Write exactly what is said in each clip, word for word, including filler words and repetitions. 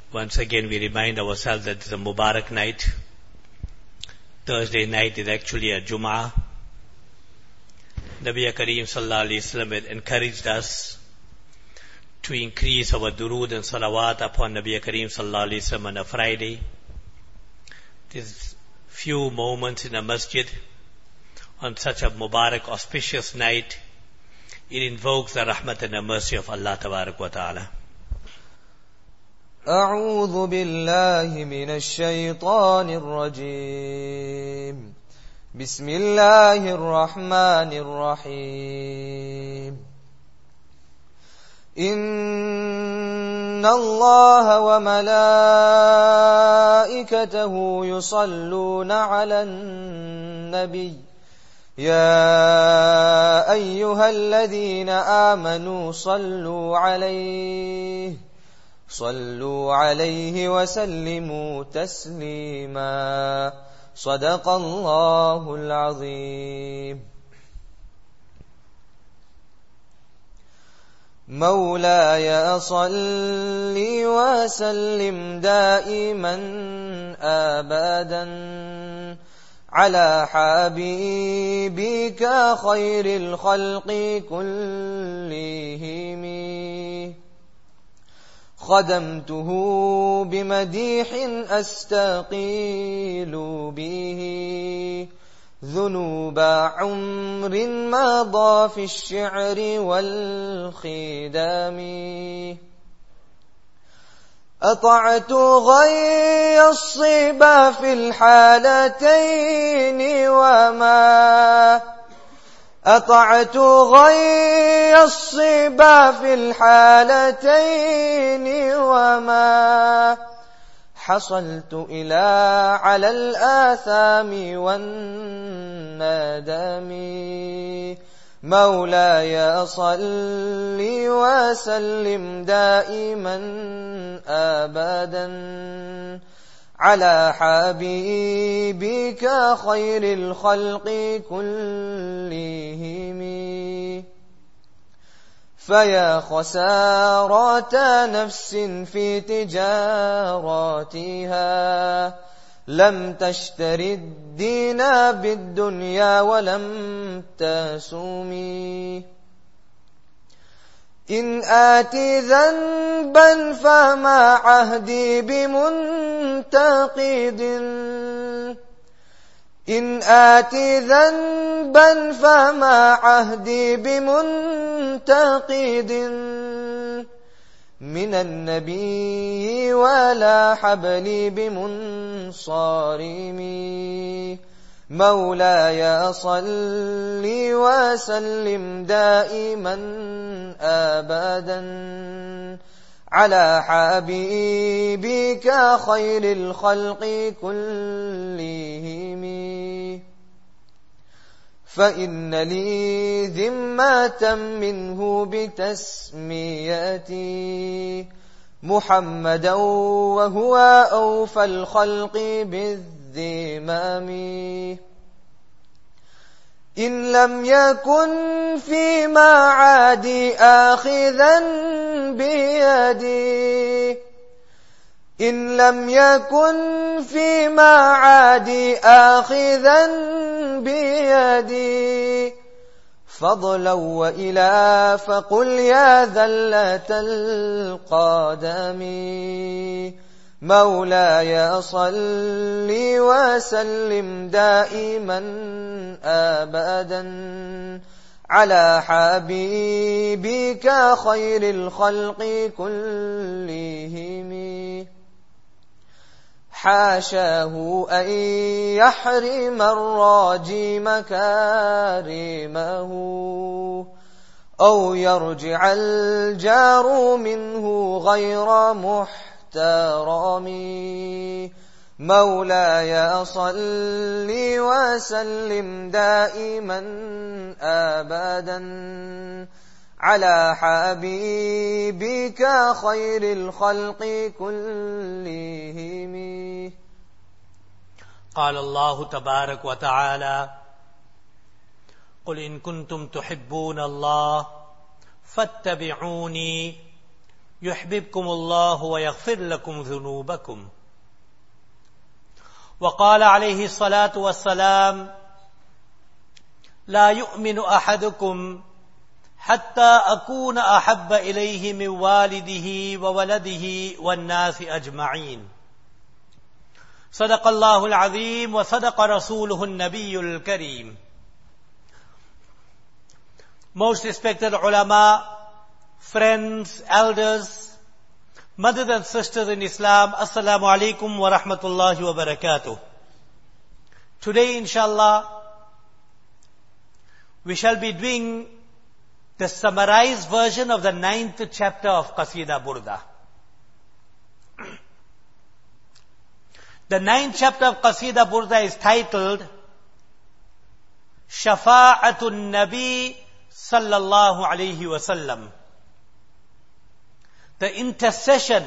Once again, we remind ourselves that it's a Mubarak night. Thursday night is actually a Jum'ah. Nabi Kareem Sallallahu Alaihi Wasallam had encouraged us to increase our durood and salawat upon Nabi Kareem Sallallahu Alaihi Wasallam on a Friday. These few moments in a masjid on such a Mubarak, auspicious night, it invokes the rahmat and the mercy of Allah Tabarak wa Ta'ala. أعوذ بالله من الشيطان الرجيم بسم الله الرحمن الرحيم إن الله وملائكته يصلون على النبي يا أيها الذين آمنوا صلوا عليه صلوا عليه وسلموا تسليما صدق الله العظيم مولاي صل وسلم دائما أبدا على حبيبك خير الخلق كلهم خدمته بمديح أستقيل به ذنوب عمر مضى في الشعر والخدام أطعت غي الصبا في الحالتين وما أطعت غي الصبا في الحالتين وما حصلت إلى على الآثام والندم مولاي صل وسلم دائما أبدا على حبيبك خير الخلق كلهم فيا خسارة نفس في تجاراتها لم تشتر الدين بالدنيا ولم تسومي إن آتي ذنبا فما عهدي بمنتقد إن آتي ذنبا فما عهدي بمنتقد من النبي ولا حبلي بمنصارمي مولاي صل وسلم دائما أبدا على حبيبك خير الخلق كلهم فإن لي ذمة منه بتسميتي محمدا وهو أوفى الخلق بالذمام إن لم يكن فيما عادي آخذا بيدي إن لم يكن فيما عادي آخذا بيدي فضلا وإلا فقل يا ذلة القدم مولاي صل وسلم دائما أبدا على حبيبك خير الخلق كلهم حاشاه أن يحرم الراجي مكارمه أو يرجع الجار منه غير محترم مولاي صل وسلم دائما أبدا على حبيبك خير الخلق كلهم قال الله تبارك وتعالى قل إن كنتم تحبون الله فاتبعوني يحببكم الله ويغفر لكم ذنوبكم. وقال عليه الصلاة والسلام: لا يؤمن أحدكم حتى أكون أحب إليه من والده وولده والناس أجمعين. صدق الله العظيم وصدق رسوله النبي الكريم. Most respected ulama, friends, elders, mothers and sisters in Islam, Assalamu alaikum wa rahmatullahi wa barakatuh. Today, inshallah, we shall be doing the summarized version of the ninth chapter of Qasida Burda. The ninth chapter of Qasida Burda is titled Shafa'atun Nabi Sallallahu Alaihi Wasallam. The intercession,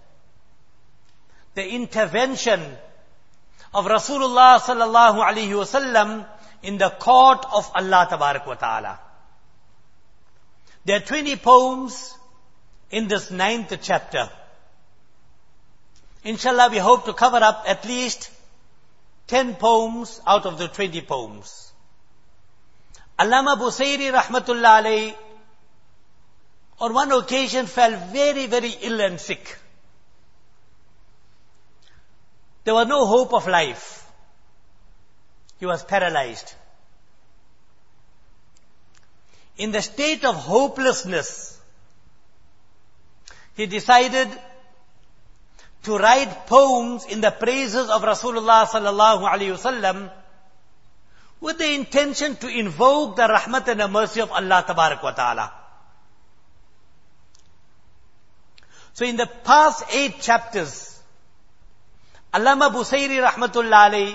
the intervention of Rasulullah Sallallahu Alaihi Wasallam in the court of Allah Tabarak wa Ta'ala. There are twenty poems in this ninth chapter. Inshallah, we hope to cover up at least ten poems out of the twenty poems. Allama Busayri Rahmatullah Alayhi on one occasion fell very, very ill and sick. There was no hope of life. He was paralyzed. In the state of hopelessness, he decided to write poems in the praises of Rasulullah sallallahu alaihi wasallam with the intention to invoke the rahmat and the mercy of Allah tabarak wa ta'ala. So in the past eight chapters, Allama Busayri rahmatullah alayhi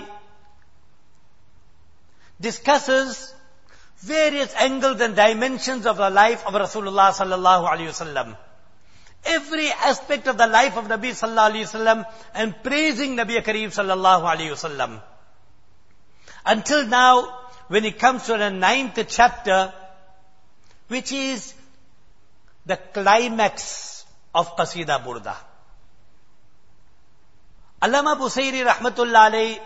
discusses various angles and dimensions of the life of Rasulullah sallallahu alaihi wasallam. Every aspect of the life of Nabi sallallahu alaihi wasallam and praising Nabi Kareem sallallahu alaihi wasallam. Until now, when it comes to the ninth chapter, which is the climax of Qasida Burda. Allama Busayri rahmatullah alayhi,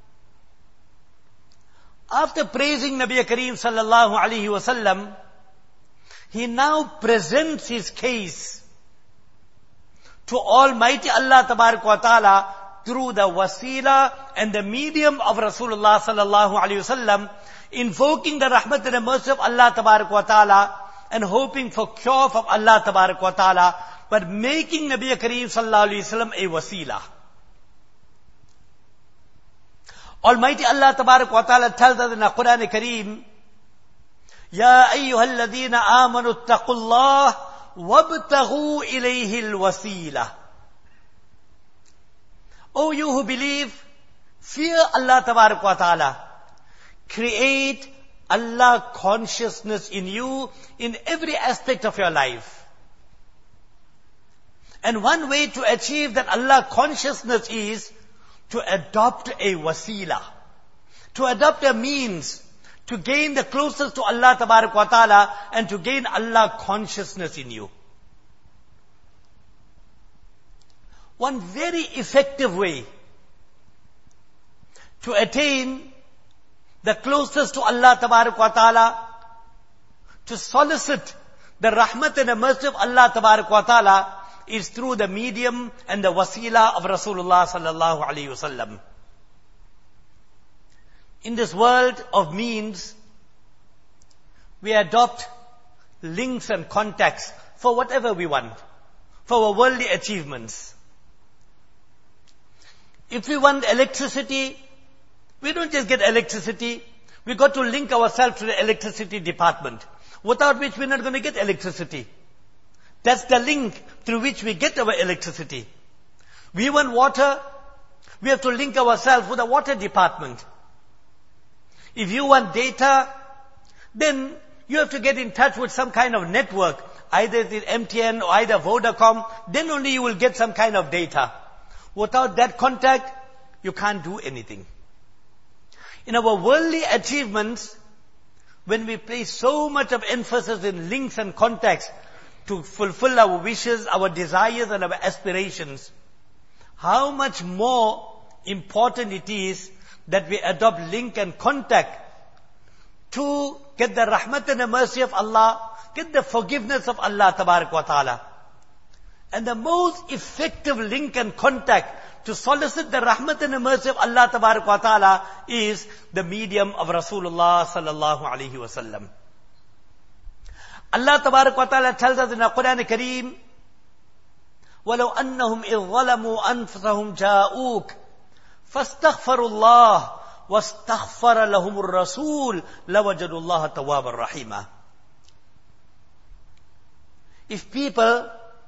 after praising Nabi Kareem sallallahu alaihi wasallam, he now presents his case to Almighty Allah Tabarak wa Ta'ala through the wasila and the medium of Rasulullah sallallahu alaihi wasallam, invoking the rahmat and the mercy of Allah Tabarak wa Ta'ala and hoping for cure from Allah Tabarak wa Ta'ala, but making Nabi Kareem sallallahu alaihi wasallam a wasila. Almighty Allah Tabarak wa Ta'ala tells us in the Quran Kareem, Ya ayyuhal ladhina amanu attaqullah wabtaghu ilayhi al-wasila. O you who believe, fear Allah Tabarak wa Ta'ala. Create Allah consciousness in you in every aspect of your life. And one way to achieve that Allah consciousness is to adopt a wasila, to adopt a means to gain the closest to Allah Tabarak wa Ta'ala and to gain Allah consciousness in you. One very effective way to attain the closest to Allah Tabarak wa Ta'ala, to solicit the rahmat and the mercy of Allah Tabarak wa Ta'ala, is through the medium and the wasila of Rasulullah sallallahu alaihi wasallam. In this world of means, we adopt links and contacts for whatever we want, for our worldly achievements. If we want electricity, we don't just get electricity, we got to link ourselves to the electricity department, without which we're not going to get electricity. That's the link through which we get our electricity. We want water, we have to link ourselves with the water department. If you want data, then you have to get in touch with some kind of network, either it's M T N or either Vodacom, then only you will get some kind of data. Without that contact, you can't do anything. In our worldly achievements, when we place so much of emphasis in links and contacts, to fulfill our wishes, our desires and our aspirations, how much more important it is that we adopt link and contact to get the rahmat and the mercy of Allah, get the forgiveness of Allah Tabarak wa Ta'ala. And the most effective link and contact to solicit the rahmat and the mercy of Allah Tabarak wa Ta'ala is the medium of Rasulullah Sallallahu Alaihi Wasallam. Allah Tabarak wa Ta'ala tells us in the Quran Kareem, وَلَوْ أَنَّهُمْ إِذْ ظَلَمُوا أَنفُسَهُمْ جَاءُوكَ فَاسْتَغْفَرُوا اللَّهَ وَاسْتَغْفَرَ لَهُمُ الرَّسُولُ لَوَجَدُوا اللَّهَ تَوَّابًا رَحِيمًا. If people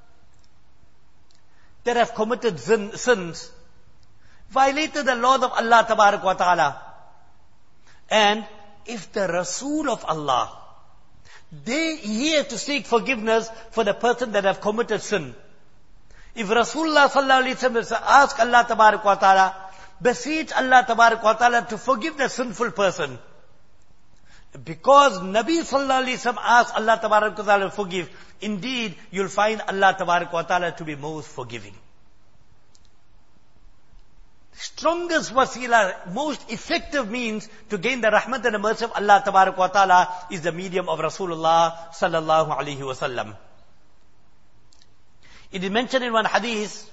that have committed sin, sins, violated the laws of Allah Tabarak wa Ta'ala, and if the Rasul of Allah, they here to seek forgiveness for the person that have committed sin. If Rasulullah Sallallahu Alaihi Wasallam ask Allah Tabarak wa Ta'ala, beseech Allah Tabarak wa Ta'ala to forgive the sinful person, because Nabi Sallallahu Alaihi Wasallam asked Allah Tabarak wa Ta'ala to forgive, indeed you'll find Allah Tabarak wa Ta'ala to be most forgiving. Strongest wasila, most effective means to gain the rahmat and the mercy of Allah Tabarak wa Ta'ala is the medium of Rasulullah Sallallahu Alaihi Wasallam. It is mentioned in one hadith,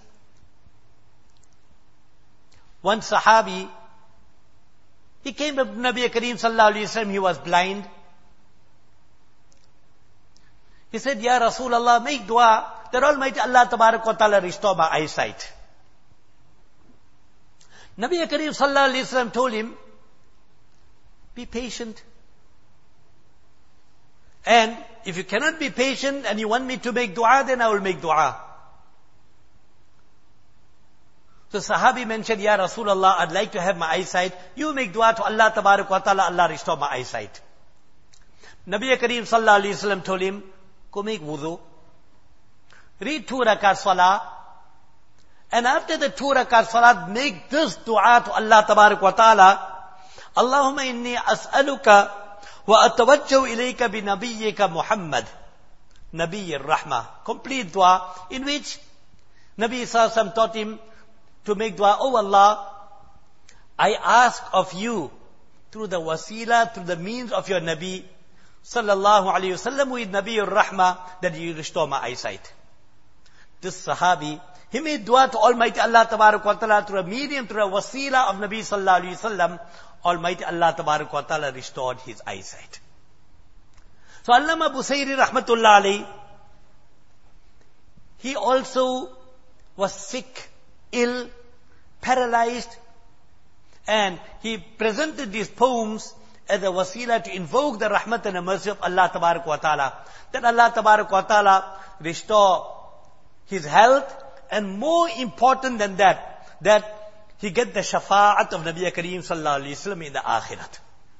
one Sahabi, he came to Nabi Kareem Sallallahu Alaihi Wasallam, he was blind. He said, Ya Rasulullah, make dua that Almighty Allah Tabarak wa Ta'ala restore my eyesight. Nabi Kareem Sallallahu Alaihi Wasallam told him, be patient. And if you cannot be patient and you want me to make dua, then I will make dua. So Sahabi mentioned, Ya Rasulullah, I'd like to have my eyesight. You make dua to Allah Tabarak wa Ta'ala, Allah restore my eyesight. Nabi Kareem Sallallahu Alaihi Wasallam told him, go make wudu. Read two rakat salah. And after the two rakat salat, make this dua to Allah Tabarak wa Ta'ala. Allahumma inni as'aluka wa atawajjahu ilayka bi nabiyyika Muhammad. Nabiyyir Rahmah. Complete dua in which Nabi Sallallahu Alaihi Wasallam taught him to make dua, oh Allah, I ask of you through the wasila, through the means of your Nabi Sallallahu Alaihi Wasallam with Nabiyyir Rahmah, that you restore my eyesight. This Sahabi, he made dua to Almighty Allah Tabarak wa Ta'ala through a medium, through a wasila of Nabi Sallallahu Alaihi Wasallam. Almighty Allah Tabarak wa Ta'ala restored his eyesight. So Allama Busayri Rahmatullah Alayhi, he also was sick, ill, paralyzed, and he presented these poems as a wasila to invoke the rahmat and the mercy of Allah Tabarak wa Ta'ala. That Allah Tabarak wa Ta'ala restore his health, and more important than that, that he get the shafa'at of Nabi Kareem Sallallahu Alaihi Wasallam in the akhirat.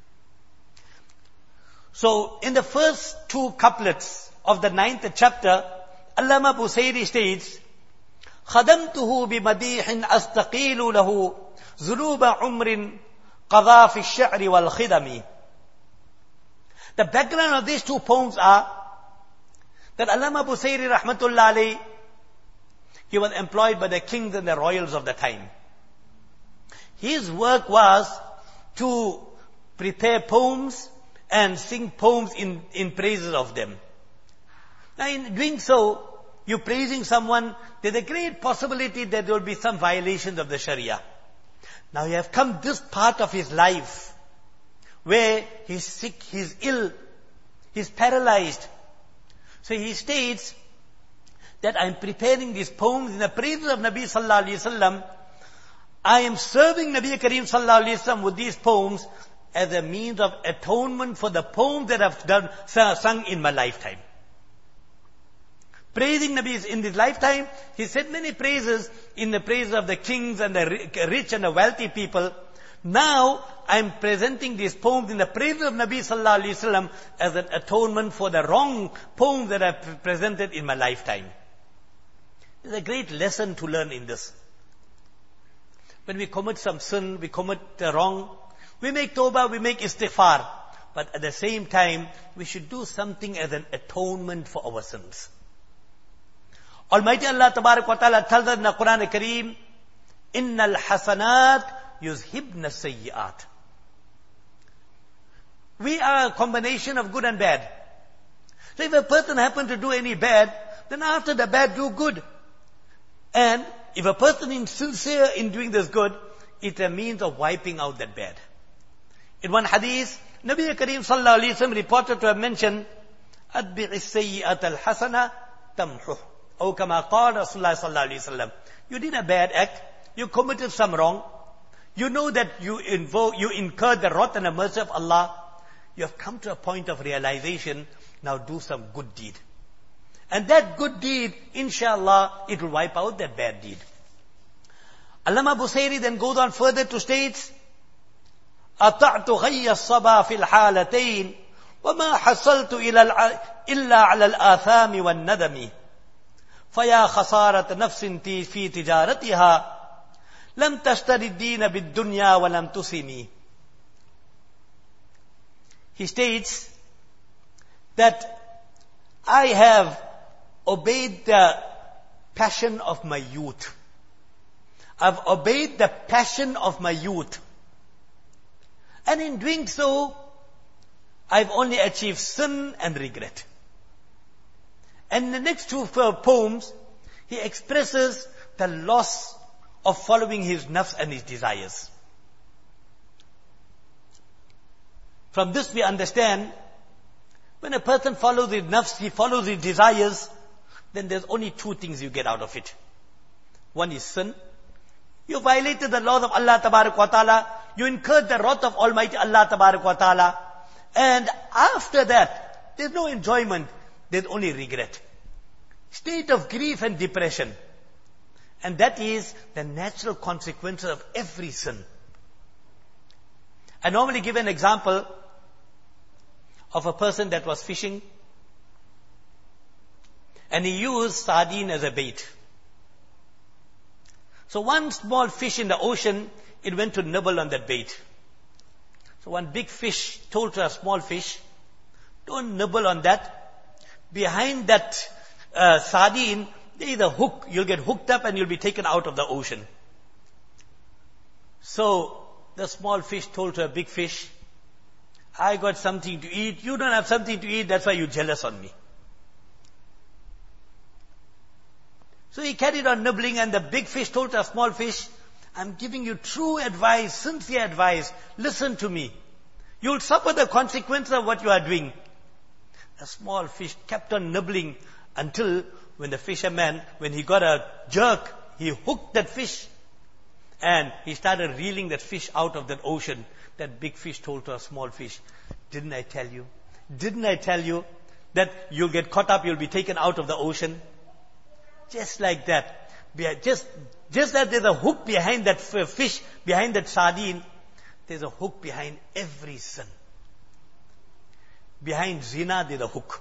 So, in the first two couplets of the ninth chapter, Allama Busayri states, خَدَمْتُهُ بِمَدِيحٍ أَسْتَقِيلُ لَهُ ذُنُوبَ عُمْرٍ قَضَى فِي الشَّعْرِ وَالْخِدَمِ. The background of these two poems are that Allama Busayri Rahmatullah Alayhi, he was employed by the kings and the royals of the time. His work was to prepare poems and sing poems in, in praises of them. Now in doing so, you're praising someone, there's a great possibility that there will be some violations of the Sharia. Now you have come this part of his life, where he's sick, he's ill, he's paralyzed. So he states that I'm preparing these poems in the praises of Nabi Sallallahu Alaihi Wasallam. I am serving Nabi Kareem Sallallahu Alaihi Wasallam with these poems as a means of atonement for the poems that I've done, sung in my lifetime. Praising Nabi in his lifetime, he said many praises in the praise of the kings and the rich and the wealthy people. Now, I'm presenting these poems in the praise of Nabi Sallallahu Alaihi Wasallam as an atonement for the wrong poems that I've presented in my lifetime. There's a great lesson to learn in this. When we commit some sin, we commit the wrong, we make tawbah, we make istighfar. But at the same time, we should do something as an atonement for our sins. Almighty Allah Tabarak wa Ta'ala tells us in the Quran Kareem, Innal hasanat yuzhibna sayyi'at. We are a combination of good and bad. So if a person happens to do any bad, then after the bad do good. And if a person is sincere in doing this good, it's a means of wiping out that bad. In one hadith, Nabi Kareem sallallahu alayhi wa sallam reported to have mentioned, أَتْبِعِ السَّيِّئَةَ الْحَسَنَةَ تَمْحُهُ. Or kama qala Rasulullah sallallahu alayhi wa sallam. You did a bad act, you committed some wrong, you know that you invoke, you incurred the wrath and the mercy of Allah, you have come to a point of realization, now do some good deed. And that good deed, inshallah, it will wipe out that bad deed. Allama Busayri then goes on further to state, أَطَعْتُ غَيَّ الصَّبَى فِي الْحَالَتَيْنِ وَمَا حَصَلْتُ إِلَّا عَلَى الْآثَامِ وَالنَّدَمِ فَيَا خَسَارَةَ نَفْسٍ فِي تِجَارَتِهَا لَمْ تَشْتَرِ الدِّينَ بِالدُّنْيَا وَلَمْ تُسِمِ. He states that I have obeyed the passion of my youth. I've obeyed the passion of my youth. And in doing so, I've only achieved sin and regret. And in the next two poems, he expresses the loss of following his nafs and his desires. From this we understand, when a person follows his nafs, he follows his desires, then there's only two things you get out of it. One is sin. You violated the laws of Allah Tabarak wa Ta'ala. You incurred the wrath of Almighty Allah Tabarak wa Ta'ala. And after that, there's no enjoyment. There's only regret. State of grief and depression. And that is the natural consequence of every sin. I normally give an example of a person that was fishing and he used sardine as a bait. So one small fish in the ocean, it went to nibble on that bait. So one big fish told to a small fish, don't nibble on that. Behind that uh, sardine, there is a hook. You'll get hooked up and you'll be taken out of the ocean. So the small fish told to a big fish, I got something to eat. You don't have something to eat. That's why you're jealous on me. So he carried on nibbling, and the big fish told to a small fish, I'm giving you true advice, sincere advice. Listen to me. You'll suffer the consequences of what you are doing. The small fish kept on nibbling until when the fisherman, when he got a jerk, he hooked that fish and he started reeling that fish out of that ocean. That big fish told to a small fish, didn't I tell you? Didn't I tell you that you'll get caught up, you'll be taken out of the ocean? Just like that. Just, just that there's a hook behind that fish, behind that sardine, there's a hook behind every sin. Behind zina, there's a hook.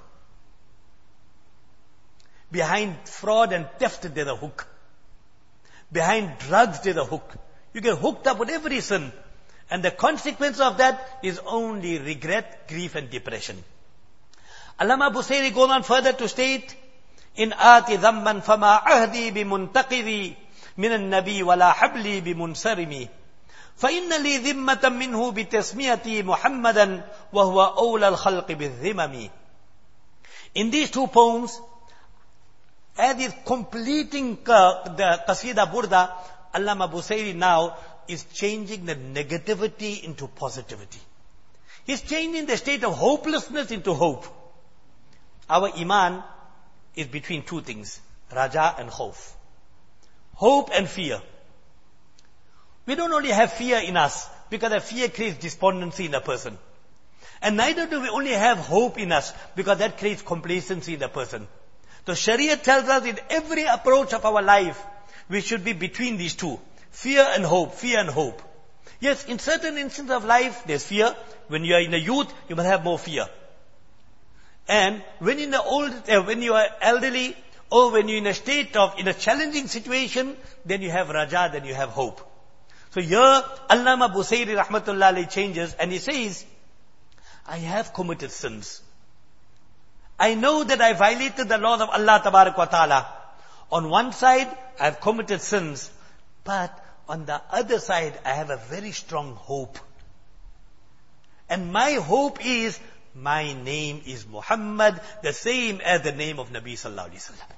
Behind fraud and theft, there's a hook. Behind drugs, there's a hook. You get hooked up with every sin. And the consequence of that is only regret, grief and depression. Allama Busayri goes on further to state, In aati dhamman fama ahdi bimuntaqidi min al-nabi wala habli bimunsarimi. فَإِنَّ لِي ذِمَّةً مِّنْهُ بِتَسْمِيَتِي مُحَمَّدًا وَهُوَ أَوْلَى الْخَلْقِ بِالذِّمَمِ. In these two poems, as is completing uh, the Qasida Burda, Allama Busayri now is changing the negativity into positivity. He's changing the state of hopelessness into hope. Our iman is between two things, raja and khawf. Hope and fear. We don't only have fear in us, because that fear creates despondency in a person. And neither do we only have hope in us, because that creates complacency in a person. So Sharia tells us in every approach of our life, we should be between these two. Fear and hope, fear and hope. Yes, in certain instances of life, there's fear. When you are in the youth, you must have more fear. And when in the old, uh, when you are elderly, or when you're in a state of, in a challenging situation, then you have raja, then you have hope. So here, Allama Busayri rahmatullah alayhi changes, and he says, I have committed sins. I know that I violated the laws of Allah Tabarak wa Ta'ala. On one side, I have committed sins, but on the other side, I have a very strong hope. And my hope is, my name is Muhammad, the same as the name of Nabi Sallallahu Alaihi Wasallam.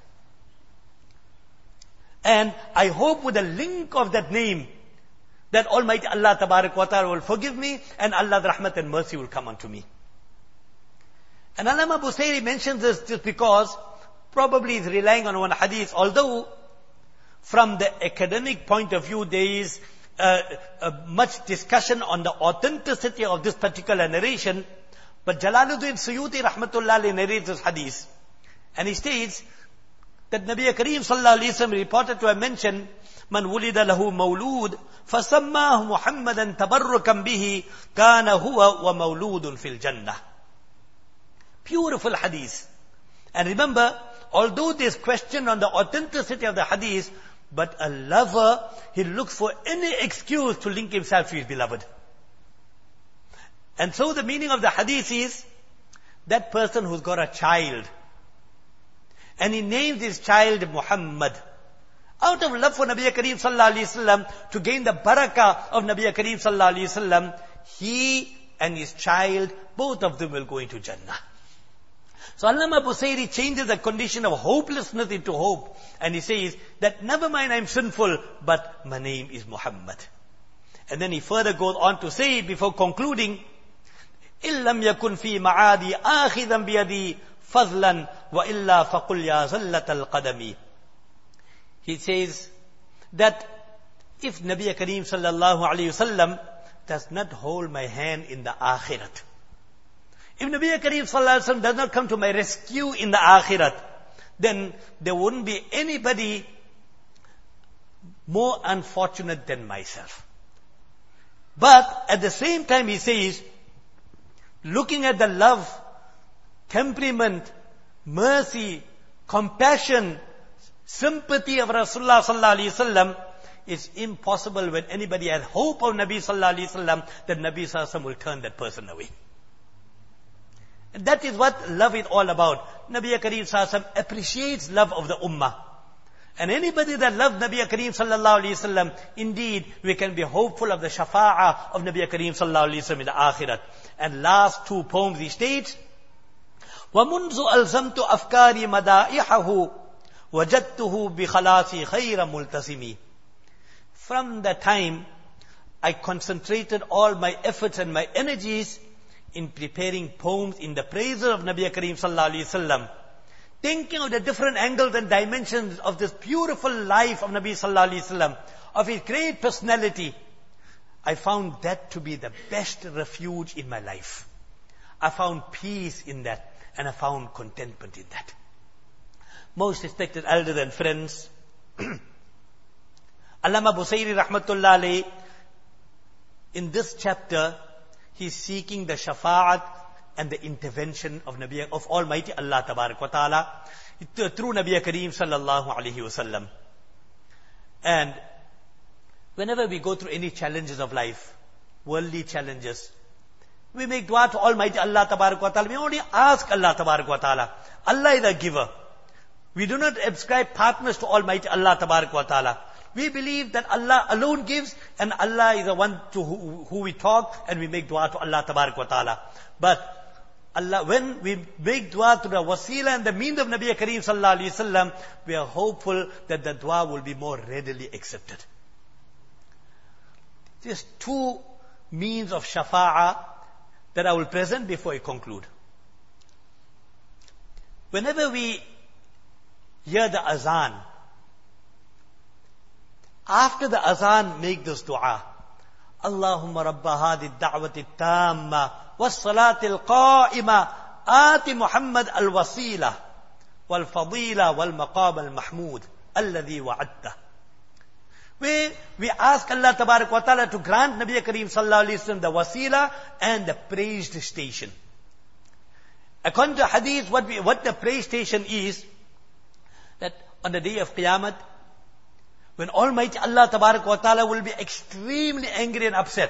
And I hope with the link of that name, that Almighty Allah Tabarak wa Ta'ala will forgive me, and Allah's rahmat and mercy will come unto me. And Allama Busayri mentions this just because, probably is relying on one hadith, although from the academic point of view, there is uh, uh, much discussion on the authenticity of this particular narration, but Jalaluddin Suyuti rahmatullah alayhi narrates this hadith, and he states that Nabi Kareem sallallahu alayhi wasallam reported to have mentioned, Man wulida lahu mawlud, fasammahu Muhammadan tabarrukan bihi, kana huwa wa mawludun fil jannah. Beautiful hadith. And remember, although there's question on the authenticity of the hadith, but a lover, he looks for any excuse to link himself to his beloved. And so the meaning of the hadith is, that person who's got a child, and he names his child Muhammad, out of love for Nabi Kareem sallallahu alaihi wasallam, to gain the barakah of Nabi Kareem sallallahu alaihi wasallam, he and his child, both of them will go into Jannah. So Allama Busayri changes the condition of hopelessness into hope, and he says that never mind I'm sinful, but my name is Muhammad. And then he further goes on to say, before concluding, إِلَّمْ يَكُنْ فِي مَعَادِي آخِذًا بِيَدِي فَضْلًا وَإِلَّا فَقُلْ يَا زَلَّةَ الْقَدَمِ. He says that if Nabi Kareem sallallahu alayhi wasallam does not hold my hand in the akhirat, if Nabi Kareem sallallahu alayhi wasallam does not come to my rescue in the akhirat, then there wouldn't be anybody more unfortunate than myself. But at the same time he says, looking at the love, temperament, mercy, compassion, sympathy of Rasulullah sallallahu alaihi wasallam, it's impossible when anybody has hope of Nabi sallallahu alaihi wasallam that Nabi sallallahu alaihi wasallam will turn that person away. And that is what love is all about. Nabi Kareem sallallahu alaihi wasallam appreciates love of the ummah. And anybody that loves Nabi Kareem sallallahu alaihi wasallam, indeed we can be hopeful of the shafa'ah of Nabi Kareem sallallahu alaihi wasallam in the akhirat. And last two poems he states, وَمُنْزُ أَلْزَمْتُ أَفْكَارِ مَدَائِحَهُ وَجَدْتُهُ بِخَلَاصِ خَيْرَ مُلْتَزِمِ. From the time I concentrated all my efforts and my energies in preparing poems in the praises of Nabi Kareem sallallahu alaihi wasallam, thinking of the different angles and dimensions of this beautiful life of Nabi sallallahu alaihi wasallam, of his great personality, I found that to be the best refuge in my life. I found peace in that, and I found contentment in that. Most respected elders and friends, Allama Busayri rahmatullah alayhi, in this chapter, he's seeking the shafa'at and the intervention of Nabi, of Almighty Allah Tabarak wa Ta'ala, through Nabi Kareem sallallahu alayhi wasallam. And whenever we go through any challenges of life, worldly challenges, we make dua to Almighty Allah Tabarak wa Ta'ala. We only ask Allah Tabarak wa Ta'ala. Allah is a giver. We do not ascribe partners to Almighty Allah Tabarak wa Ta'ala. We believe that Allah alone gives, and Allah is the one to who, who we talk, and we make dua to Allah Tabarak wa Ta'ala. But Allah, when we make dua to the wasila and the means of Nabi Kareem sallallahu alaihi wasallam, we are hopeful that the dua will be more readily accepted. There's two means of shafa'ah that I will present before I conclude. Whenever we hear the azan, after the azan, make this dua. Allahumma rabba hadi ad-da'wati at-tamma was-salati al-qa'ima ati Muhammad al-wasila wal-fadila wal-maqam al-mahmud alladhi wa'adta. Where we ask Allah Tabarak wa Ta'ala to grant Nabi Kareem sallallahu alaihi wasallam the wasila and the praised station. According to hadith, what, we, what the praised station is, that on the day of Qiyamah, when Almighty Allah Tabarak wa Ta'ala will be extremely angry and upset,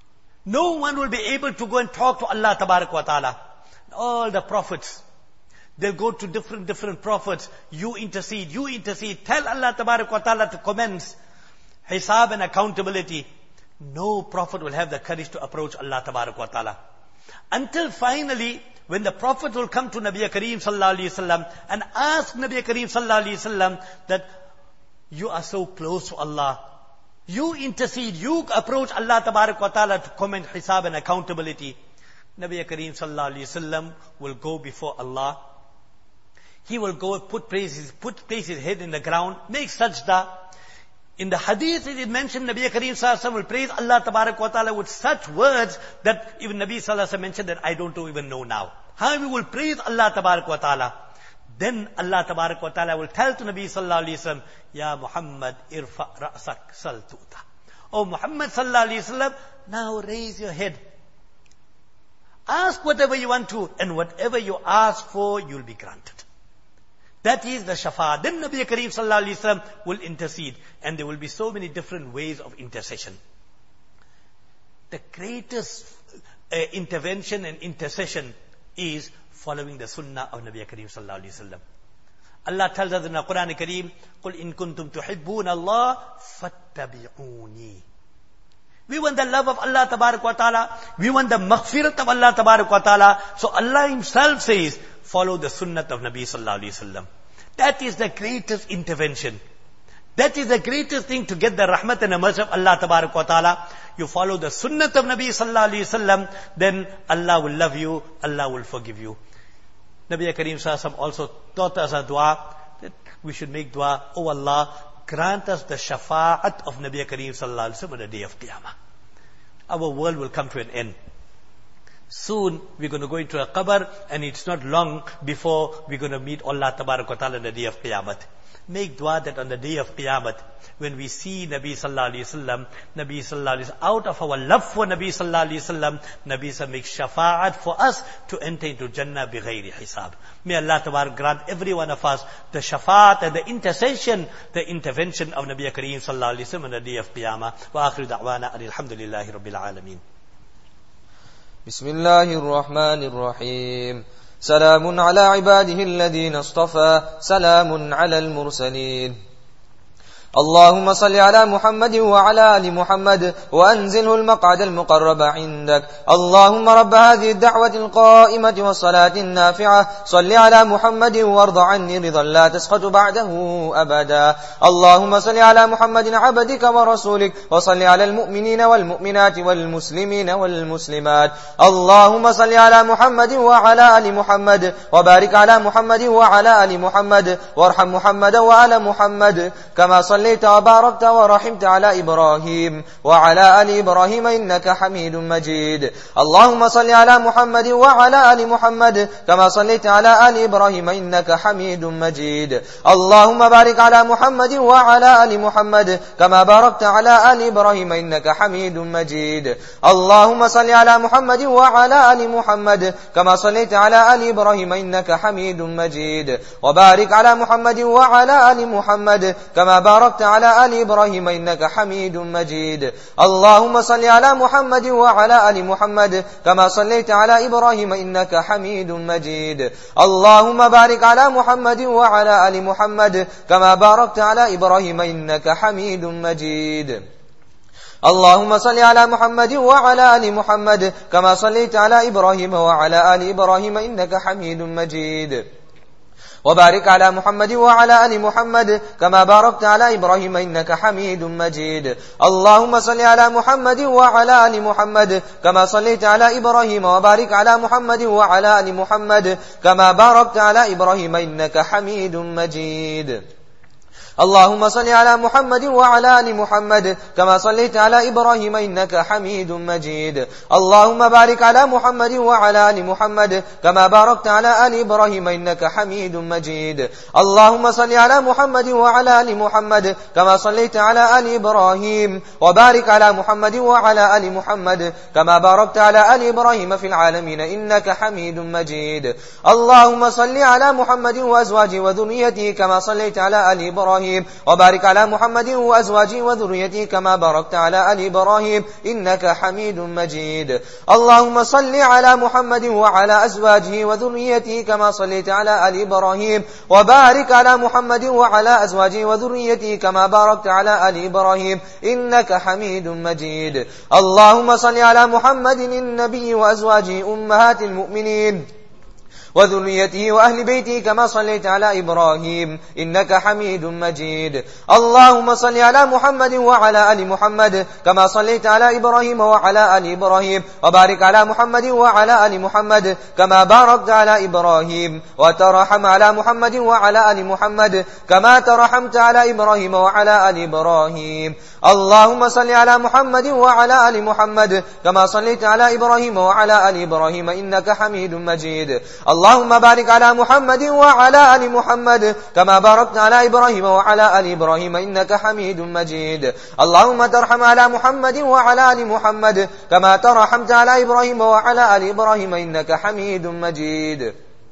no one will be able to go and talk to Allah Tabarak wa Ta'ala. All the prophets, They'll go to different, different prophets. You intercede, you intercede. Tell Allah Tabarak wa Ta'ala to commence hisab and accountability. No prophet will have the courage to approach Allah Tabarak wa Ta'ala. Until finally, when the prophet will come to Nabi Kareem Sallallahu Alaihi Wasallam and ask Nabi Kareem Sallallahu Alaihi Wasallam that you are so close to Allah. You intercede, you approach Allah Tabarak wa Ta'ala to comment hisab and accountability. Nabi Kareem Sallallahu Alaihi Wasallam will go before Allah. He will go put place his, put place his head in the ground, make sajda. In the hadith it is mentioned Nabi Kareem Sallallahu Alaihi Wasallam will praise Allah Tabarak wa Ta'ala with such words that even Nabi Sallallahu Alaihi Wasallam mentioned that I don't even know now. How we will praise Allah Tabarak wa Ta'ala. Then Allah Tabarak wa Ta'ala will tell to Nabi Sallallahu Alaihi Wasallam, Ya Muhammad irfa ra'sak sal tu'ta. Oh Muhammad Sallallahu Alaihi Wasallam, now raise your head. Ask whatever you want to, and whatever you ask for, you'll be granted. That is the shafaat. Then Nabi Kareem Sallallahu Alaihi Wasallam will intercede. And there will be so many different ways of intercession. The greatest uh, intervention and intercession is following the sunnah of Nabi Kareem Sallallahu Alaihi Wasallam. Allah tells us in the Quran Kareem, قُلْ إِن كُنْتُمْ تُحِبُّونَ اللَّهَ فَاتَّبِعُونِي. We want the love of Allah Tabarak wa Ta'ala. We want the maghfirat of Allah Tabarak wa Ta'ala. So Allah Himself says, follow the sunnah of Nabi Sallallahu Alaihi Wasallam. That is the greatest intervention. That is the greatest thing to get the rahmat and the mercy of Allah Tabarak wa Ta'ala. You follow the sunnah of Nabi Sallallahu Alaihi Wasallam, then Allah will love you, Allah will forgive you. Nabi Kareem Sallallahu Alaihi Wasallam also taught us a dua, that we should make dua, Oh Allah, grant us the shafa'at of Nabi Kareem Sallallahu Alaihi Wasallam on the day of Qiyamah. Our world will come to an end. Soon we're going to go into a qabr, and it's not long before we're going to meet Allah Tabarak wa Ta'ala on the day of Qiyamah. Make dua that on the day of Qiyamah, when we see Nabi Sallallahu Alaihi Wasallam, Nabi Sallallahu Alaihi Wasallam, out of our love for Nabi Sallallahu Alaihi Wasallam, Nabi Sallallahu makes shafa'at for us to enter into Jannah bi ghairi hisab. May Allah Tabarak grant every one of us the shafa'at and the intercession, the intervention of Nabi Kareem Sallallahu Alaihi Wasallam on the day of Qiyamah. Wa akhiru da'wana alhamdulillahi rabbil alameen. Bismillahir Rahmanir Rahim. سلام على عباده الذين اصطفى سلام على المرسلين اللهم صل على محمد وعلى آل محمد وأنزله المقعد المقرب عندك اللهم رب هذه الدعوة القائمة والصلاة النافعة صل على محمد وارض عني رضا لا تسقط بعده أبدا اللهم صل على محمد عبدك ورسولك وصل على المؤمنين والمؤمنات والمسلمين والمسلمات اللهم صل على محمد وعلى آل محمد وبارك على محمد وعلى آل محمد وارحم محمد وآل محمد كما صليت وباركت ورحمت على إبراهيم وعلى آل إبراهيم إنك حميد مجيد اللهم صل على محمد وعلى آل محمد كما صليت على آل إبراهيم إنك حميد مجيد اللهم بارك على محمد وعلى آل محمد كما باركت على آل إبراهيم إنك حميد مجيد اللهم صل على محمد وعلى آل محمد كما صليت على آل إبراهيم إنك حميد مجيد وبارك على محمد وعلى آل محمد كما باركت على آل إبراهيم إنك حميد مجيد اللهم صل على محمد وعلى آل محمد كما صليت على إبراهيم إنك حميد مجيد اللهم بارك على محمد وعلى آل محمد كما باركت على إبراهيم إنك حميد مجيد اللهم صل على محمد وعلى آل محمد كما صليت على إبراهيم وعلى آل إبراهيم إنك حميد مجيد وبارك على محمد وعلى آل محمد كما باركت على إبراهيم إنك حميد مجيد اللهم صل على محمد وعلى آل محمد كما صليت على إبراهيم وبارك على محمد وعلى آل محمد كما باركت على إبراهيم إنك حميد مجيد اللهم صل على محمد وعلى آل محمد كما صليت على إبراهيم إنك حميد مجيد اللهم بارك على محمد وعلى آل محمد كما باركت على آل إبراهيم إنك حميد مجيد اللهم صل على محمد وعلى آل محمد كما صليت على آل إبراهيم وبارك على محمد وعلى آل محمد كما باركت على آل إبراهيم في العالمين إنك حميد مجيد اللهم صل على محمد وأزواجه وذريته كما صليت على آل إبراهيم إبراهيم وبارك على محمد وأزواجه وذريته كما باركت على آل إبراهيم إنك حميد مجيد. اللهم صل على محمد وعلى أزواجه وذريته كما صليت على آل إبراهيم وبارك على محمد وعلى أزواجه وذريته كما باركت على آل إبراهيم إنك حميد مجيد. اللهم صل على محمد النبي وأزواجه أمهات المؤمنين وذريته وأهل بيته كما صليت على إبراهيم إنك حميد مجيد. اللهم صل على محمد وعلى آل محمد كما صليت على إبراهيم وعلى آل إبراهيم وبارك على محمد وعلى آل محمد كما باركت على إبراهيم وترحم على محمد وعلى آل محمد كما ترحمت على إبراهيم وعلى آل إبراهيم. اللهم صل على محمد وعلى آل محمد كما صليت على إبراهيم وعلى آل إبراهيم إنك حميد مجيد. اللهم بارك على محمد وعلى آل محمد كما باركت على إبراهيم وعلى آل إبراهيم إنك حميد مجيد. اللهم ترحم على محمد وعلى آل محمد كما ترحمت على إبراهيم وعلى آل إبراهيم إنك حميد مجيد.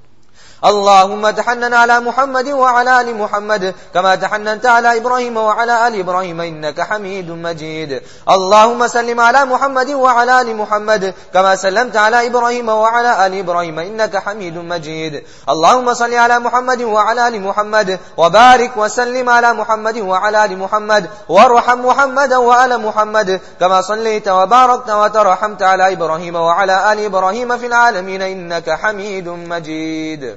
اللهم تحنن على محمد وعلى آل محمد كما تحننت على إبراهيم وعلى آل إبراهيم إنك حميد مجيد. اللهم سلم على محمد وعلى آل محمد كما سلمت على إبراهيم وعلى آل إبراهيم إنك حميد مجيد. اللهم صل على محمد وعلى آل محمد وبارك وسلم على محمد وعلى آل محمد وارحم محمدا وآل محمد كما صليت وباركت وترحمت على إبراهيم وعلى آل إبراهيم في العالمين إنك حميد مجيد.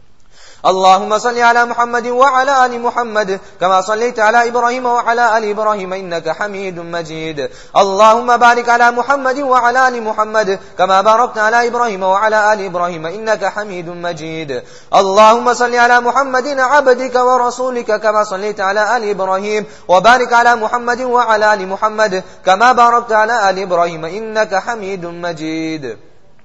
اللهم صل على محمد وعلى آل محمد كما صليت على إبراهيم وعلى آل إبراهيم إنك حميد مجيد. اللهم بارك على محمد وعلى آل محمد كما باركت على إبراهيم وعلى آل إبراهيم إنك حميد مجيد. اللهم صل على محمد عبدك ورسولك كما صليت على آل إبراهيم وبارك على محمد وعلى آل محمد كما باركت على آل إبراهيم إنك حميد مجيد.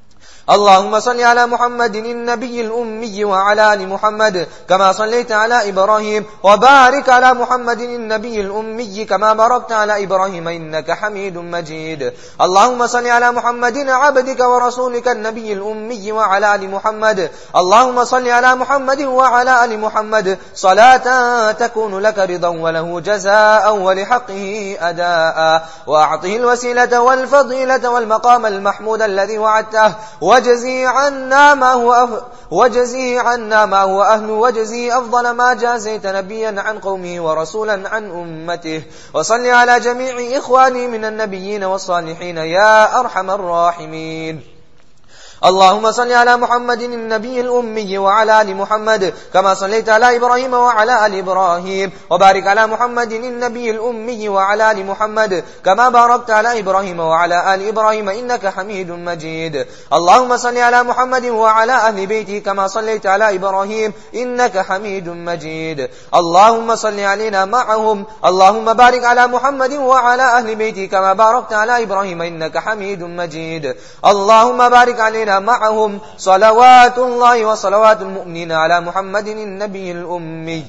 اللهم صل على محمد النبي الأمي وعلى آل محمد كما صليت على إبراهيم وبارك على محمد النبي الأمي كما باركت على إبراهيم إنك حميد مجيد. اللهم صل على محمد عبدك ورسولك النبي الأمي وعلى آل محمد. اللهم صل على محمد وعلى آل محمد صلاة تكون لك رضا وله جزاء ولحقه أداء وأعطه الوسيلة والفضيلة والمقام المحمود الذي وعدته وجزي عنا ما هو أف... وجزي عنا ما هو أهل وجزي أفضل ما جازيت نبيا عن قومه ورسولا عن أمته. وصل على جميع إخواني من النبيين والصالحين يا أرحم الراحمين. اللهم صل على محمد النبي الأمي وعلى آل محمد كما صليت على إبراهيم وعلى آل إبراهيم وبارك على محمد النبي الأمي وعلى آل محمد كما باركت على إبراهيم وعلى آل إبراهيم إنك حميد مجيد. اللهم صل على محمد وعلى أهل بيته كما صليت على إبراهيم إنك حميد مجيد. اللهم صل علينا معهم. اللهم بارك على محمد وعلى أهل بيته كما باركت على إبراهيم إنك حميد مجيد. اللهم بارك علينا معهم صلوات الله وصلوات المؤمنين على محمد النبي الأمي.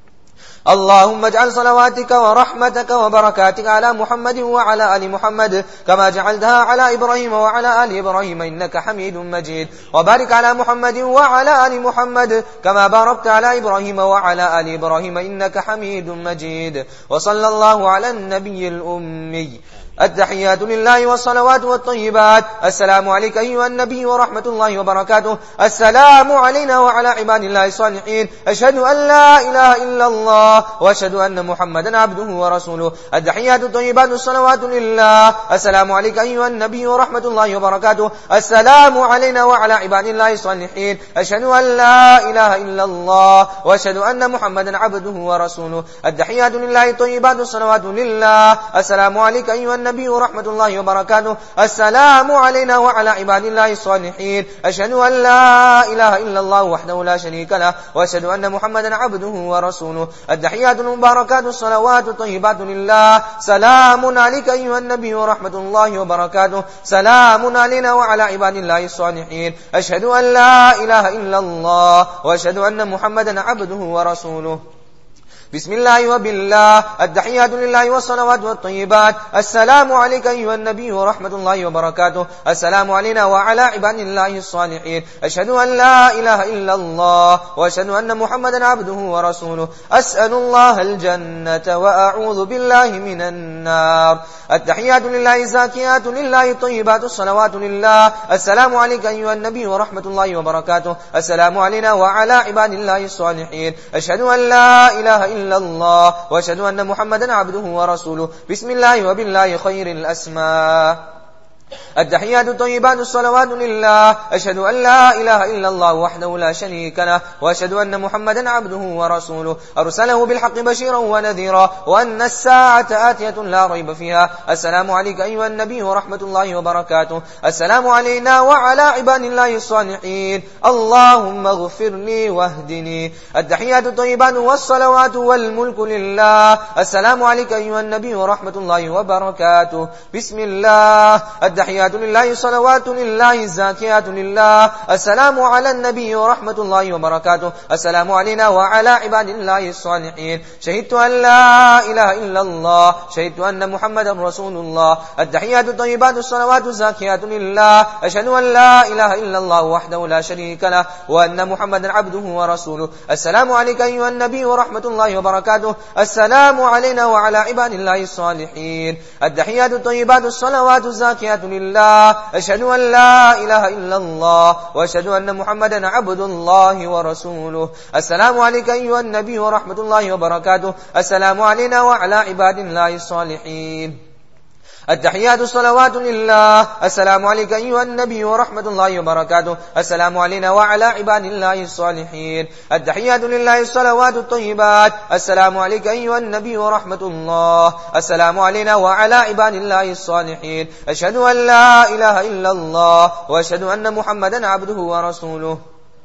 اللهم اجعل صلواتك ورحمتك وبركاتك على محمد وعلى آل محمد كما جعلتها على إبراهيم وعلى آل إبراهيم إنك حميد مجيد. وبارك على محمد وعلى آل محمد كما باركت على إبراهيم وعلى آل إبراهيم إنك حميد مجيد. وصلى الله على النبي الأمي. التحيات لله والصلوات والطيبات. السلام عليك أيها النبي ورحمة الله وبركاته. السلام علينا وعلى عباد الله الصالحين. أشهد أن لا إله إلا الله وأشهد أن محمدا عبده ورسوله. التحيات الطيبات الصلوات لله. السلام عليك أيها النبي ورحمة الله وبركاته. السلام علينا وعلى عباد الله الصالحين. أشهد أن لا إله إلا الله وأشهد أن محمدا عبده ورسوله. التحيات لله الطيبات الصلوات لله. السلام عليك أيها النبي ورحمة الله وبركاته. السلام علينا وعلى عباد الله الصالحين. أشهد أن لا إله إلا الله وحده لا شريك له وأشهد أن محمدا عبده ورسوله. التحيات المباركات الصلوات الطيبات لله. سلام عليك أيها النبي ورحمة الله وبركاته. سلام علينا وعلى عباد الله الصالحين. أشهد أن لا إله إلا الله وأشهد أن محمدا عبده ورسوله. بسم الله وبالله. التحيات لله والصلوات والطيبات. السلام عليك أيها النبي ورحمة الله وبركاته. السلام علينا وعلى عباد الله الصالحين. أشهد أن لا إله إلا الله وأشهد أن محمدا عبده ورسوله. أسأل الله الجنة وأعوذ بالله من النار. التحيات لله زاكيات لله طيبات الصلوات لله. السلام عليك أيها النبي ورحمة الله وبركاته. السلام علينا وعلى عباد الله الصالحين. أشهد أن لا إله إلا الله وأشهد أن محمدا عبده ورسوله. بسم الله وبالله خير الأسماء. التحيات الطيبات الصلوات لله. أشهد أن لا إله إلا الله وحده لا شريك له وأشهد أن محمدا عبده ورسوله. أرسله بالحق بشيرا ونذيرا وأن الساعة آتية لا ريب فيها. السلام عليك أيها النبي ورحمة الله وبركاته. السلام علينا وعلى عباد الله الصالحين. اللهم اغفر لي واهدني. التحيات الطيبات والصلوات والملك لله. السلام عليك أيها النبي ورحمة الله وبركاته. بسم الله. التحيات لله صلوات لله زاكيات لله. السلام على النبي ورحمة الله وبركاته. السلام علينا وعلى عباد الله الصالحين. شهدت أن لا إله إلا الله. شهدت أن محمدا رسول الله. التحيات الطيبات الصلوات زاكيات لله. أشهد أن لا إله إلا الله وحده لا شريك له وأن محمدا عبده ورسوله. السلام عليك أيها النبي ورحمة الله وبركاته. السلام علينا وعلى عباد الله الصالحين. التحيات الطيبات الصلوات زاكيات لله. أشهد أن لا إله إلا الله وأشهد أن محمدا عبد الله ورسوله. السلام عليك أيها النبي ورحمة الله وبركاته. السلام علينا وعلى عباد الله الصالحين. التحيات الصلوات لله. السلام عليك أيها النبي ورحمة الله وبركاته. السلام علينا وعلى عباد الله الصالحين. التحيات لله الصلوات الطيبات. السلام عليك أيها النبي ورحمة الله. السلام علينا وعلى عباد الله الصالحين. أشهد أن لا إله إلا الله وأشهد أن محمدا عبده ورسوله.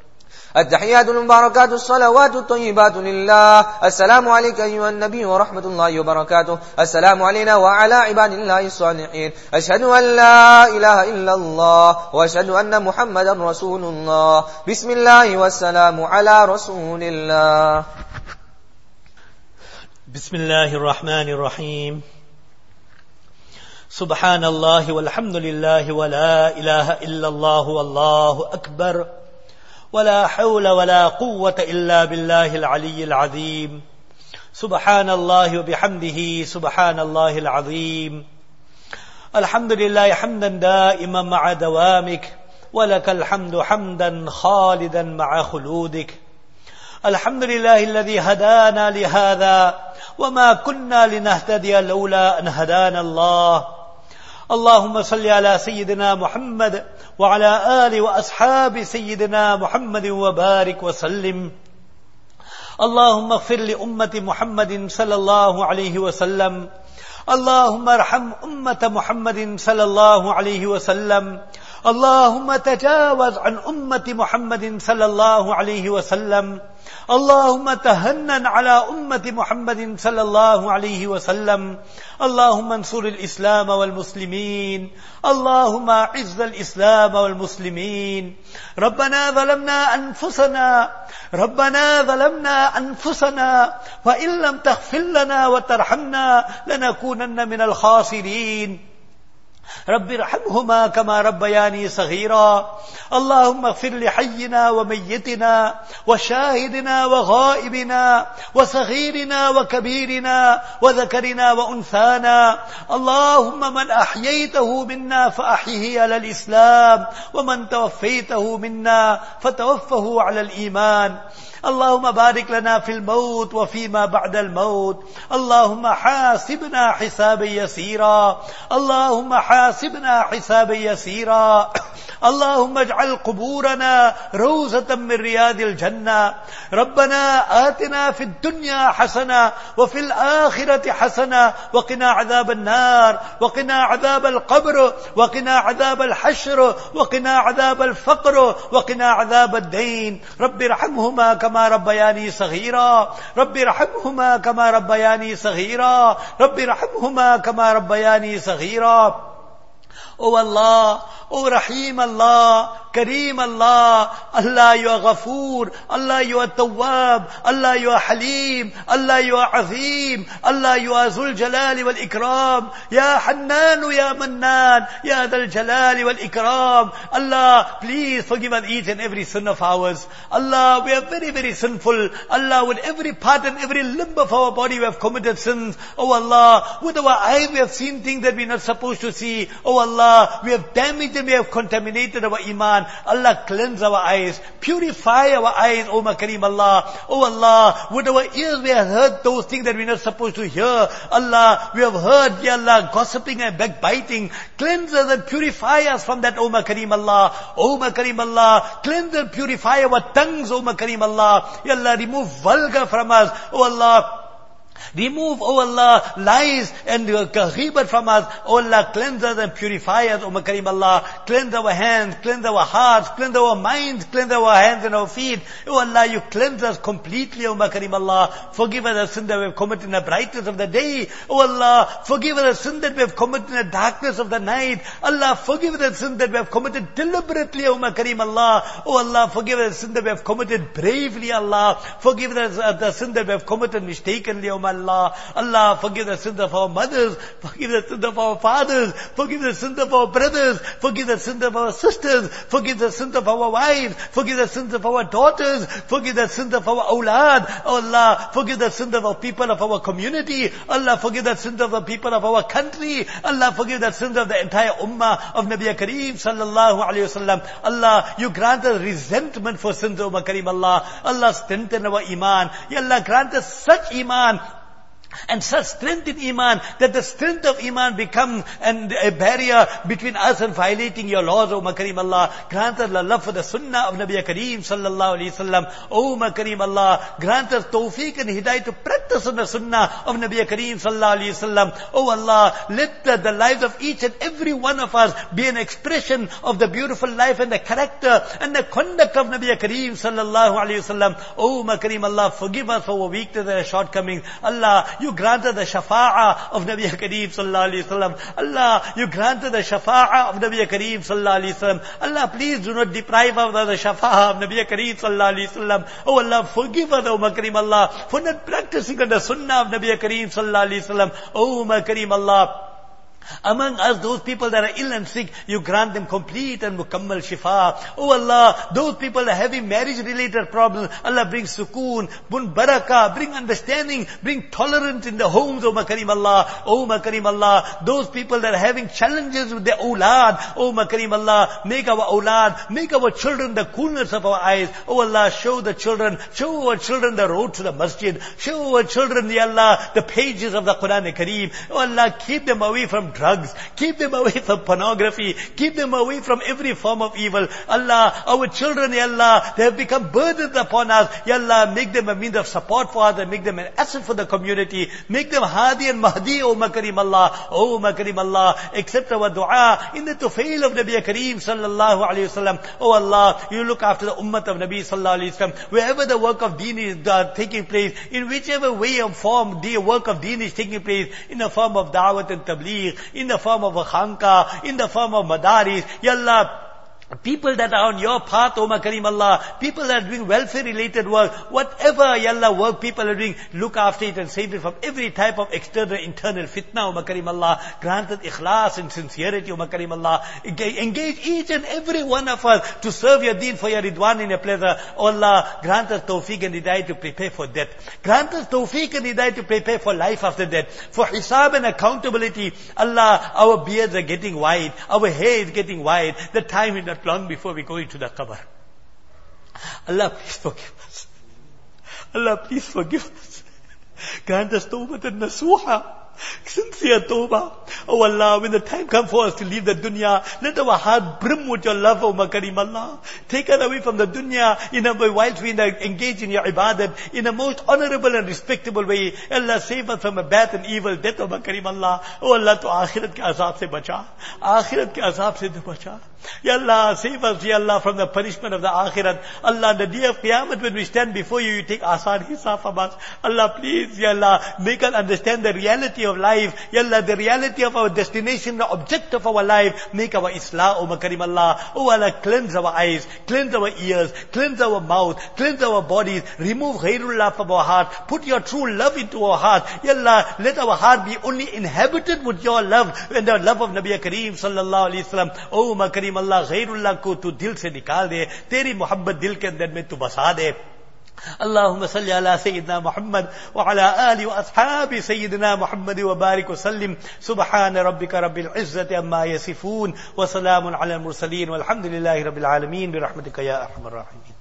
التحيات المباركات الصلوات الطيبات لله. السلام عليك أيها النبي ورحمة الله وبركاته. السلام علينا وعلى عباد الله الصالحين. أشهد أن لا إله إلا الله وأشهد أن محمدا رسول الله. بسم الله والسلام على رسول الله. بسم الله الرحمن الرحيم. سبحان الله والحمد لله ولا إله إلا الله والله أكبر ولا حول ولا قوة إلا بالله العلي العظيم. سبحان الله وبحمده سبحان الله العظيم. الحمد لله حمدا دائما مع دوامك ولك الحمد حمدا خالدا مع خلودك. الحمد لله الذي هدانا لهذا وما كنا لنهتدي لولا أن هدانا الله. اللهم صل على سيدنا محمد وعلى آله وأصحاب سيدنا محمد وبارك وسلم. اللهم اغفر لأمة محمد صلى الله عليه وسلم. اللهم ارحم أمة محمد صلى الله عليه وسلم. اللهم تجاوز عن أمة محمد صلى الله عليه وسلم. اللهم تهنن على أمة محمد صلى الله عليه وسلم. اللهم انصر الإسلام والمسلمين. اللهم اعز الإسلام والمسلمين. ربنا ظلمنا أنفسنا ربنا ظلمنا أنفسنا وإن لم تغفر لنا وترحمنا لنكونن من الخاسرين. رب ارحمهما كما ربياني صغيرا. اللهم اغفر لحينا وميتنا وشاهدنا وغائبنا وصغيرنا وكبيرنا وذكرنا وأنثانا. اللهم من أحييته منا فأحيه على الإسلام ومن توفيته منا فتوفه على الإيمان. اللهم بارك لنا في الموت وفيما بعد الموت. اللهم حاسبنا حسابا يسيرا. اللهم حاسبنا حسابا يسيرا. اللهم اجعل قبورنا روضة من رياض الجنة. ربنا آتنا في الدنيا حسنة وفي الآخرة حسنة وقنا عذاب النار وقنا عذاب القبر وقنا عذاب الحشر وقنا عذاب الفقر وقنا عذاب الدين. رب ارحمهما كما ربياني صغيرا. رب ارحمهما كما ربياني صغيرا. رب ارحمهما كما ربياني صغيرا. O Allah, O Rahim Allah, Kareem Allah. Allah, you are Ghafoor. Allah, you are Tawwab. Allah, you are Halim. Allah, you are Azim. Allah, you are Zul Jalali wal Ikram. Ya Hannanu, Ya Mannan. Ya Dal Jalali wal Ikram. Allah, please forgive us each and every sin of ours. Allah, we are very, very sinful. Allah, with every part and every limb of our body we have committed sins. Oh Allah, with our eyes we have seen things that we are not supposed to see. Oh Allah, we have damaged and we have contaminated our iman. Allah, cleanse our eyes. Purify our eyes, O Kareem Allah. Oh Allah, with our ears we have heard those things that we are not supposed to hear. Allah, we have heard, Ya Allah, gossiping and backbiting. Cleanse us and purify us from that, O Kareem Allah. O Kareem Allah, cleanse and purify our tongues, O Kareem Allah. Ya Allah, remove vulgar from us. Oh Allah, remove, oh Allah, lies and uh, ghibat from us. Oh Allah, cleanse us and purify us, O Kareem Allah. Cleanse our hands, cleanse our hearts, cleanse our minds, cleanse our hands and our feet. Oh Allah, you cleanse us completely, O Kareem Allah. Forgive us the sin that we have committed in the brightness of the day. Oh Allah, forgive us the sin that we have committed in the darkness of the night. Allah, forgive us the sin that we have committed deliberately, O Kareem Allah. Oh Allah, forgive us the sin that we have committed bravely, Allah. Forgive us uh, the sin that we have committed mistakenly, O Allah. Allah, forgive the sins of our mothers, forgive the sins of our fathers, forgive the sins of our brothers, forgive the sins of our sisters, forgive the sins of our wives, forgive the sins of our daughters, forgive the sins of our awlad. Oh Allah, forgive the sins of our people of our community. Allah, forgive the sins of the people of our country. Allah, forgive the sins of the entire ummah of Nabi Kareem sallallahu alayhi wasallam. Allah, you grant us resentment for sins, O Kareem Allah. Allah, strengthen our iman. Ya Allah, grant us such iman and such strength in iman that the strength of iman become and a barrier between us and violating your laws, O Kareem Allah. Grant us love for the sunnah of Nabi Kareem sallallahu alayhi wasallam. O Kareem Allah, grant us tawfiq and hidayah to practice on the sunnah of Nabi Kareem sallallahu alayhi wasallam. O Allah, let the, the lives of each and every one of us be an expression of the beautiful life and the character and the conduct of Nabi Kareem sallallahu alayhi wasallam. O Kareem Allah, forgive us for our weakness and shortcomings. Allah, you granted the shafa'ah of Nabi Kareem sallallahu alayhi wasallam. Allah, you granted the shafa'ah of Nabi Kareem sallallahu alayhi wasallam. Allah, please do not deprive us of the shafa'ah of Nabi Kareem sallallahu alayhi wasallam. Oh Allah, forgive us, O Kareem Allah, for not practicing on the sunnah of Nabi Kareem sallallahu alayhi wasallam. Oh Kareem Allah, among us, those people that are ill and sick, you grant them complete and mukammal shifa. Oh Allah, those people that are having marriage-related problems, Allah, bring sukoon, bring barakah, bring understanding, bring tolerance in the homes, oh Kareem Allah. Oh Kareem Allah, those people that are having challenges with their awlad, oh Kareem Allah, make our awlad, make our children the coolness of our eyes. Oh Allah, show the children, show our children the road to the masjid, show our children, Ya Allah, the pages of the Quran Kareem. Oh Allah, keep them away from drugs, keep them away from pornography, keep them away from every form of evil. Allah, our children, Ya Allah, they have become burdens upon us. Ya Allah, make them a means of support for us and make them an asset for the community. Make them Hadi and Mahdi, O Kareem Allah. O Kareem Allah, accept our dua in the tufail of Nabi Kareem sallallahu alayhi wasallam. Oh Allah, you look after the ummah of Nabi sallallahu alayhi wasallam. Wherever the work of deen is uh, taking place, in whichever way or form the work of deen is taking place, in the form of da'wat and tabligh, in the form of a khanqa, in the form of madaris, Ya Allah, people that are on your path, O Kareem Allah, people that are doing welfare related work, whatever, Ya Allah, work people are doing, look after it and save it from every type of external, internal fitna, O Kareem Allah. Granted ikhlas and sincerity, O Kareem Allah. Engage each and every one of us to serve your deen for your ridwan and your pleasure. O Allah, grant us tawfiq and hidayah to prepare for death. Grant us tawfiq and hidayah to prepare for life after death. For hisab and accountability. Allah, our beards are getting wide, our hair is getting wide, the time is not long before we go into the qabr. Allah, please forgive us. Allah, please forgive us. Grant us tawbah and nasuha, sincere tawbah. Oh Allah, when the time comes for us to leave the dunya, let our heart brim with your love, O Kareem Allah. Take us away from the dunya in a way whilst we engage in your ibadat in a most honorable and respectable way. Allah, save us from a bad and evil death, O Kareem Allah. Oh Allah, to akhirat ke azab se bacha. Akhirat ke azab se bacha. Ya Allah, save us, Ya Allah, from the punishment of the akhirat. Allah, the day of Qiyamah, when we stand before you, you take asan hisab from us. Allah, please, Ya Allah, make us understand the reality of life. Ya Allah, the reality of our destination, the object of our life, make our Islah, O Makarim Allah. O Allah, cleanse our eyes, cleanse our ears, cleanse our mouth, cleanse our bodies, remove Ghairullah from our heart, put your true love into our heart. Ya Allah, let our heart be only inhabited with your love and the love of Nabi Kareem sallallahu alaihi wasallam. O Makarim Allah, Ghairullah ko tu dil se nikal de, teri mohabbat dil ke andar mein tu basa de. اللهم صل على سيدنا محمد وعلى آله وأصحاب سيدنا محمد وبارك وسلم. سبحان ربك رب العزة عما يصفون وسلام على المرسلين والحمد لله رب العالمين برحمتك يا أرحم الراحمين.